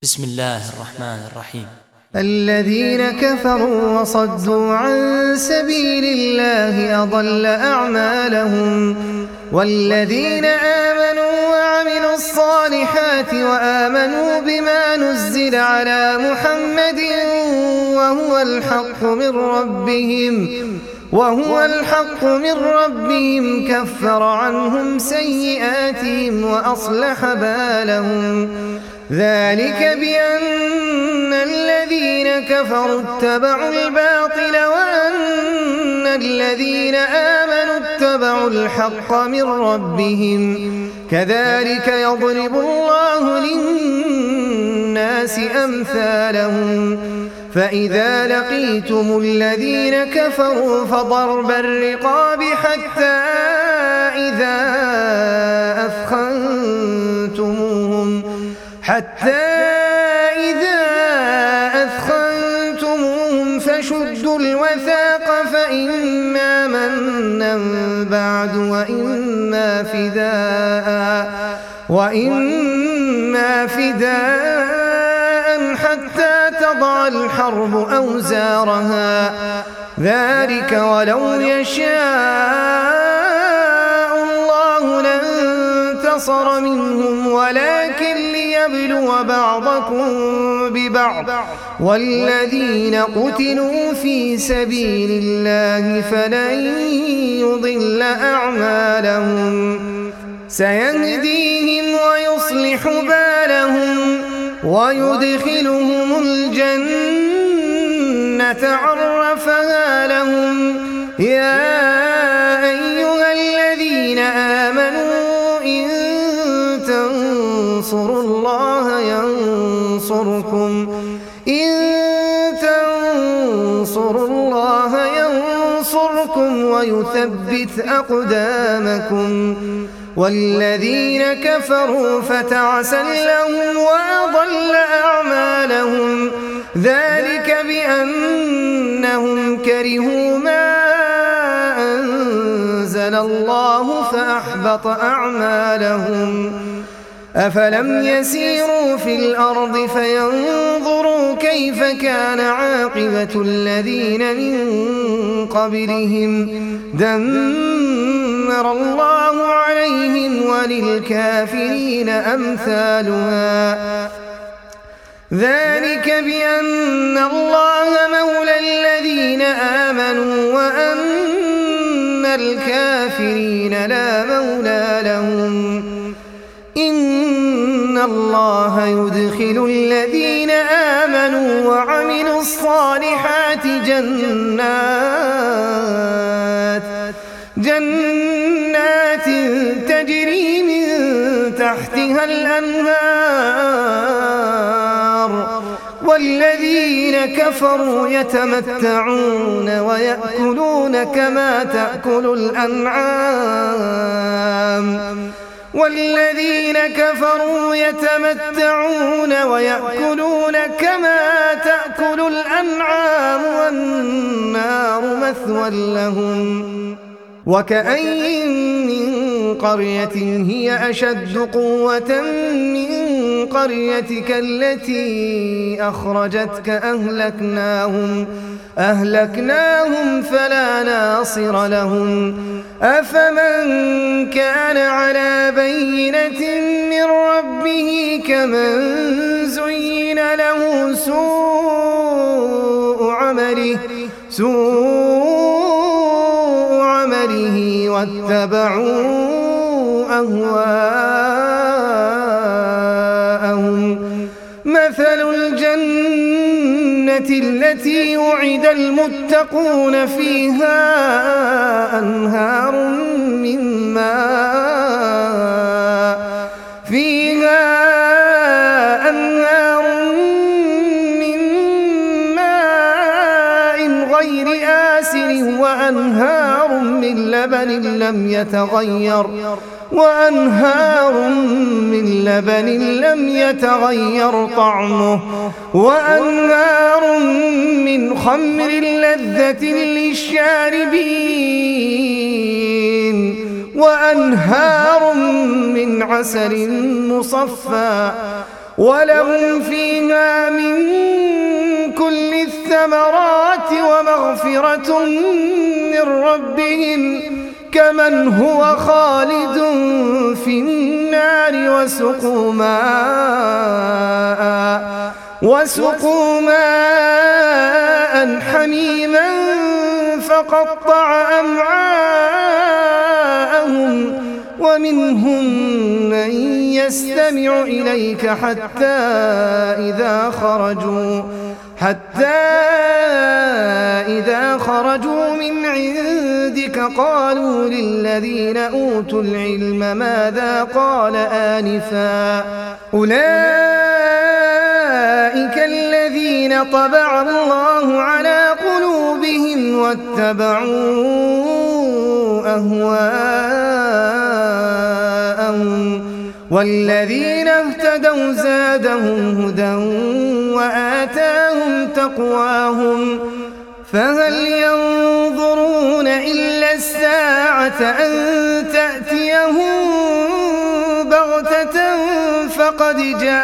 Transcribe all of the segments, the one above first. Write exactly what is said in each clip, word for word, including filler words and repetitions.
بسم الله الرحمن الرحيم. الذين كفروا وصدوا عن سبيل الله أضل أعمالهم والذين آمنوا وعملوا الصالحات وآمنوا بما نزل على محمد وهو الحق من ربهم وهو الحق من ربهم كفر عنهم سيئاتهم وأصلح بالهم ذلك بأن الذين كفروا اتبعوا الباطل وأن الذين آمنوا اتبعوا الحق من ربهم كذلك يضرب الله للناس أمثالهم فإذا لقيتم الذين كفروا فضرب الرقاب حتى إذا أثخنتموهم حتى إذا أثخنتموهم فشدوا الوثاق فإما منا بعد وإما فداء وإما فداء حتى تضع الحرب أوزارها ذلك ولو يشاء الله لانتصر منهم ولكن ليبلو بعضكم ببعض والذين قتلوا في سبيل الله فلن يضل أعمالهم سيهديهم ويصلح بالهم ويدخلهم الجنة عرفها لهم يا أيها الذين آمنوا إن تنصروا الله ينصركم إن تنصروا الله ينصركم ويثبت أقدامكم والذين كفروا فتعسا لهم وأضل أعمالهم ذلك بأنهم كرهوا ما أنزل الله فأحبط أعمالهم أفلم يسيروا في الأرض فينظروا كيف كان عاقبة الذين من قبلهم دمر الله عليهم وللكافرين أمثالها ذلك بأن الله مولى الذين آمنوا وأن الكافرين لا مولى لهم إن الله يدخل الذين آمنوا وعملوا الصالحات جنات جنات تجري من تحتها الأنهار والذين كفروا يتمتعون ويأكلون كما تأكل الأنعام والذين كفروا يتمتعون ويأكلون كما تأكل الأنعام والنار مثوى لهم وكأين من قرية هي أشد قوة من قريتك التي أخرجتك أهلكناهم أهلكناهم فلا ناصر لهم أفمن كان على بينة من ربه كمن زين له سوء عمله سوء عمله واتبعوا أهواءهم مثل الجنة التي وعد المتقون فيها أنهار من ماء فيها أنهار من ماء غير آسن وأنهار من لبن لم يتغير وأنهار من لبن لم يتغير طعمه وأنهار من خمر لذة للشاربين وأنهار من عسل مصفى ولهم فيها الثمرات ومغفرة من ربهم كمن هو خالد في النار وسقوا ماء وسقوا ماء حميما فقطع أمعاءهم ومنهم من يستمع إليك حتى إذا خرجوا حتى إذا خرجوا من عندك قالوا للذين أوتوا العلم ماذا قال آنفا أولئك الذين طبع الله على قلوبهم واتبعوا أهواءهم والذين اهتدوا زادهم هدى وآتاهم تقواهم فهل ينظرون إلا الساعة أن تأتيهم بغتة فقد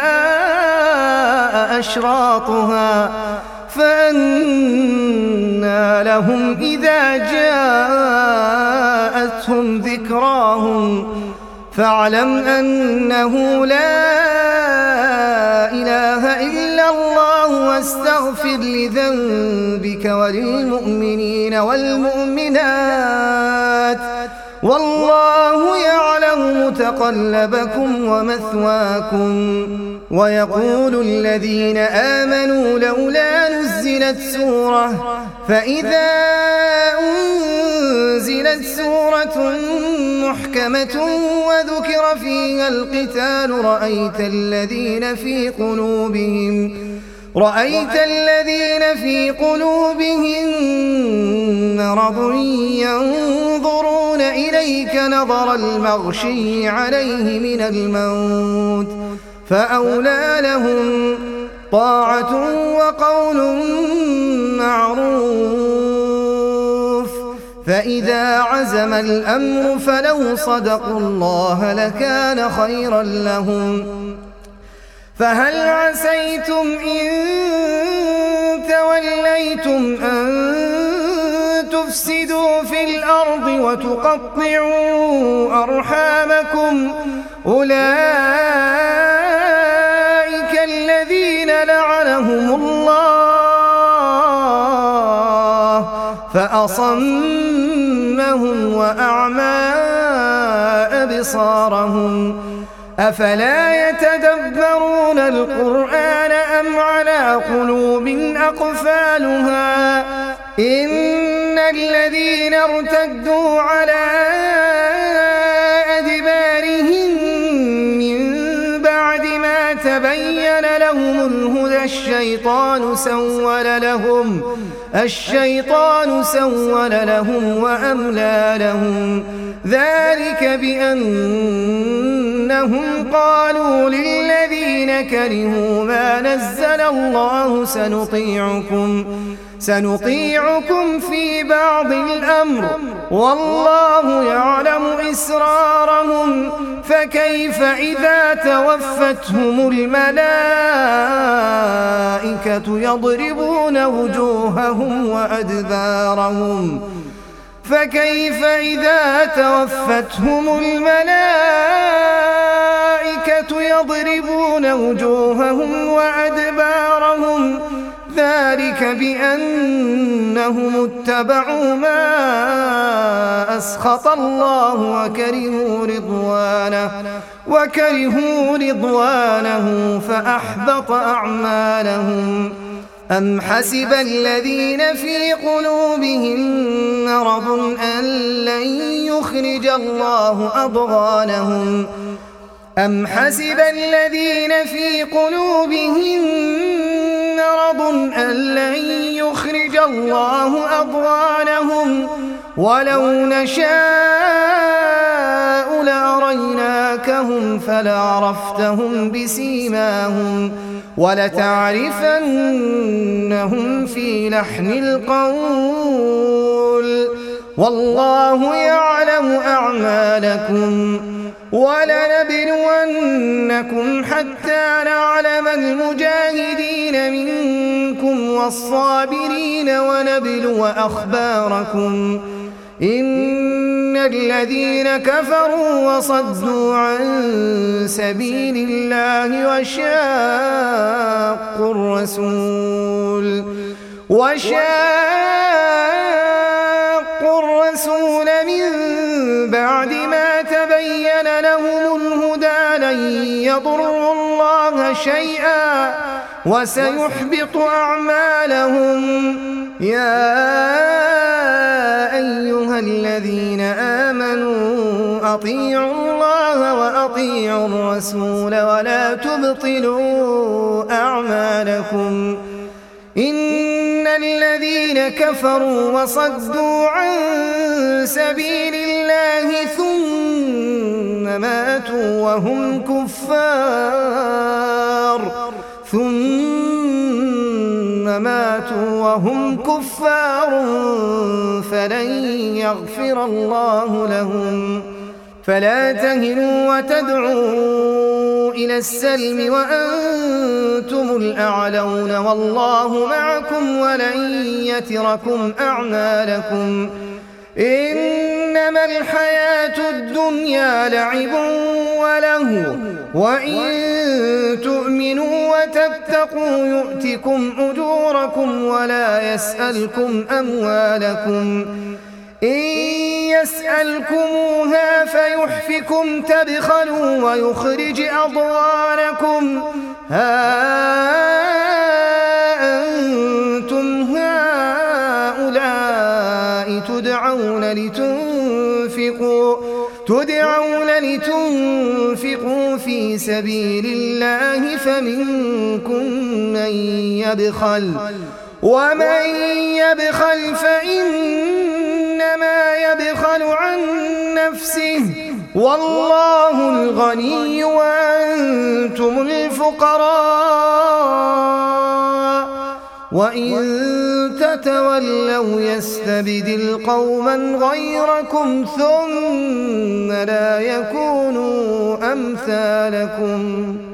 جاء أشراطها فأنى لهم إذا جاءتهم ذكراهم فاعلم أنه لا إله إلا الله واستغفر لذنبك وللمؤمنين والمؤمنات والله يعلم متقلبكم ومثواكم ويقول الذين آمنوا لولا نزلت سورة فإذا أنزلت سورة محكمة وذكر فيها القتال رأيت الذين في قلوبهم رأيت الذين في قلوبهم مرض ينظرون إليك نظر المغشي عليه من الموت فأولى لهم طاعة وقول معروف فإذا عزم الأمر فلو صدقوا الله لكان خيرا لهم فهل عسيتم إن توليتم أن تفسدوا في الأرض وتقطعوا أرحامكم أولئك الذين لعنهم الله فأصمهم وأعمى أبصارهم أفلا يتدبرون القرآن أم على قلوب أقفالها إن الذين ارتدوا على أدبارهم من بعد ما تبين لهم الهدى الشيطان سول لهم الشيطان سول لهم وأملى لهم ذلك بأنهم قالوا للذين كرهوا ما نزل الله سنطيعكم سنطيعكم في بعض الأمر والله يعلم إسرارهم فكيف إذا توفتهم الملائكة يضربون وجوههم وأدبارهم فكيف إذا توفتهم الملائكة يضربون وجوههم وأدبارهم ذلك بأنهم اتبعوا ما أسخط الله وكرهوا رضوانه وكرهوا رضوانه فأحبط أعمالهم أم حسب الذين في قلوبهم مرض أن لن يخرج الله أضغانهم أم حسب الذين في قلوبهم مرض أن لن يخرج الله أضغانهم ولو نشاء لأريناكهم فلعرفتهم بسيماهم ولتعرفنهم في لحن القول والله يعلم أعمالكم ولنبلونكم حتى نعلم المجاهدين منكم والصابرين ونبلو أخباركم إن الذين كفروا وصدوا عن سبيل الله وشاقوا الرسول وشاقوا الرسول من بعد ما تبين لهم الهدى لن يضروا الله شيئا وسيحبط أعمالهم. يا أيها الذين آمنوا أطيعوا الله وأطيعوا الرسول ولا تبطلوا أعمالكم إن الذين كفروا وصدوا عن سبيل الله ثم ماتوا وهم كفار ثم ماتوا وهم كفار فلن يغفر الله لهم. فلا تهنوا وتدعوا إلى السلم وأنتم الأعلون والله معكم ولن يتركم أعمالكم إنما الحياة الدنيا لعب وله وإن تؤمنوا وتتقوا يؤتكم أجوركم ولا يسألكم أموالكم إن يسألكموها فيحفكم تبخلوا ويخرج أضغانكم ها أنتم هؤلاء تدعون لتنفقوا تدعون لتنفقوا في سبيل الله فمنكم من يبخل ومن يبخل فإنما يبخل عن نفسه والله الغني وأنتم الفقراء وإن تتولوا يستبدل قوما غيركم ثم لا يكونوا أمثالكم.